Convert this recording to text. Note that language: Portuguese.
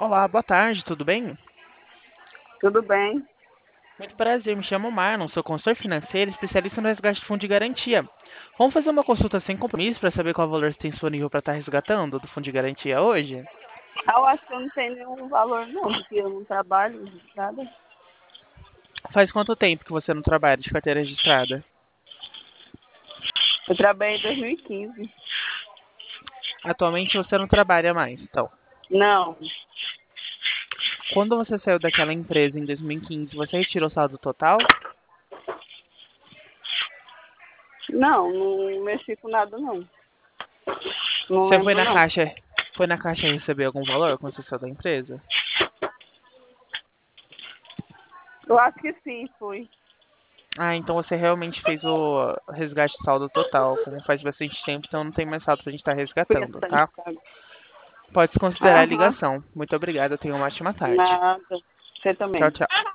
Olá, boa tarde, tudo bem? Tudo bem? Muito prazer, me chamo Marlon, sou consultor financeiro, especialista no resgate de fundo de garantia. Vamos fazer uma consulta sem compromisso para saber qual valor você tem disponível para estar resgatando do fundo de garantia hoje? Eu acho que eu não tenho nenhum valor não, porque eu não trabalho, nada. Faz quanto tempo que você não trabalha de carteira registrada? Eu trabalhei em 2015. Atualmente você não trabalha mais, então. Não, Quando você saiu daquela empresa em 2015, você retirou o saldo total? não mexi com nada não. Não Você foi lembro na não. caixa, foi na caixa receber algum valor quando você saiu da empresa? Eu acho que sim, fui. Ah, então você realmente fez o resgate saldo total. Como faz bastante tempo, então não tem mais saldo pra gente estar Fui resgatando, bastante, tá? sabe? Pode se considerar a Aham, ligação. Muito obrigada, tenha uma ótima tarde. nada. Você Tchau, também. tchau.